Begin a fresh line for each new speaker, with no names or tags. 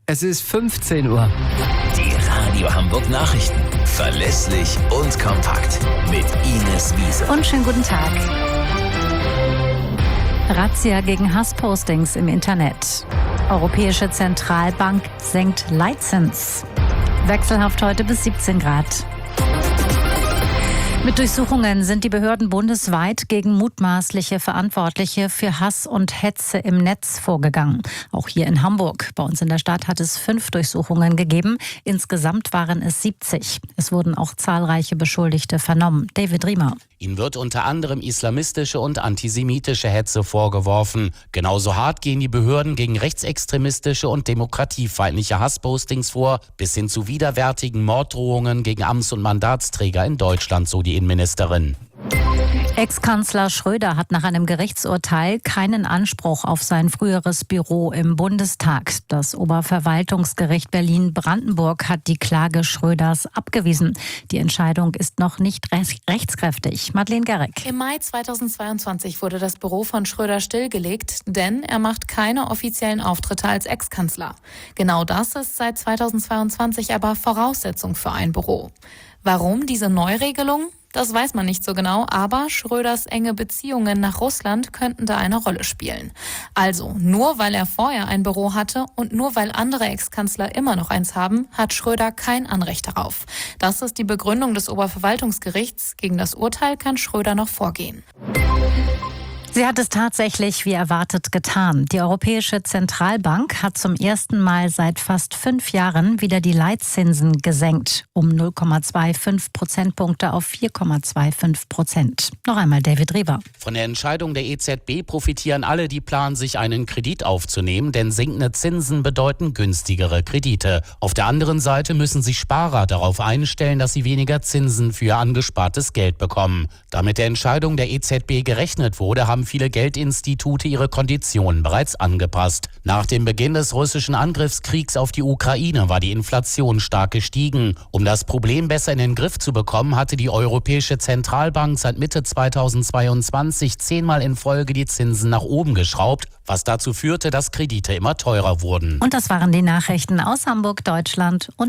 Es ist 15 Uhr.
Die Radio Hamburg Nachrichten. Verlässlich und kompakt. Mit Ines Wiese.
Und schönen guten Tag. Razzia gegen Hasspostings im Internet. Europäische Zentralbank senkt Leitzins. Wechselhaft heute bis 17 Grad. Mit Durchsuchungen sind die Behörden bundesweit gegen mutmaßliche Verantwortliche für Hass und Hetze im Netz vorgegangen. Auch hier in Hamburg. Bei uns in der Stadt hat es 5 Durchsuchungen gegeben. Insgesamt waren es 70. Es wurden auch zahlreiche Beschuldigte vernommen. David Riemer.
Ihnen wird unter anderem islamistische und antisemitische Hetze vorgeworfen. Genauso hart gehen die Behörden gegen rechtsextremistische und demokratiefeindliche Hasspostings vor, bis hin zu widerwärtigen Morddrohungen gegen Amts- und Mandatsträger in Deutschland, so die Innenministerin.
Ex-Kanzler Schröder hat nach einem Gerichtsurteil keinen Anspruch auf sein früheres Büro im Bundestag. Das Oberverwaltungsgericht Berlin-Brandenburg hat die Klage Schröders abgewiesen. Die Entscheidung ist noch nicht rechtskräftig. Madeleine Gerek.
Im Mai 2022 wurde das Büro von Schröder stillgelegt, denn er macht keine offiziellen Auftritte als Ex-Kanzler. Genau das ist seit 2022 aber Voraussetzung für ein Büro. Warum diese Neuregelung? Das weiß man nicht so genau, aber Schröders enge Beziehungen nach Russland könnten da eine Rolle spielen. Also, nur weil er vorher ein Büro hatte und nur weil andere Ex-Kanzler immer noch eins haben, hat Schröder kein Anrecht darauf. Das ist die Begründung des Oberverwaltungsgerichts. Gegen das Urteil kann Schröder noch vorgehen.
Sie hat es tatsächlich wie erwartet getan. Die Europäische Zentralbank hat zum ersten Mal seit fast 5 Jahren wieder die Leitzinsen gesenkt. Um 0,25 Prozentpunkte auf 4,25%. Noch einmal David Rieber.
Von der Entscheidung der EZB profitieren alle, die planen, sich einen Kredit aufzunehmen, denn sinkende Zinsen bedeuten günstigere Kredite. Auf der anderen Seite müssen sich Sparer darauf einstellen, dass sie weniger Zinsen für angespartes Geld bekommen. Da mit der Entscheidung der EZB gerechnet wurde, haben viele Geldinstitute ihre Konditionen bereits angepasst. Nach dem Beginn des russischen Angriffskriegs auf die Ukraine war die Inflation stark gestiegen. Um das Problem besser in den Griff zu bekommen, hatte die Europäische Zentralbank seit Mitte 2022 10-mal in Folge die Zinsen nach oben geschraubt, was dazu führte, dass Kredite immer teurer wurden.
Und das waren die Nachrichten aus Hamburg, Deutschland und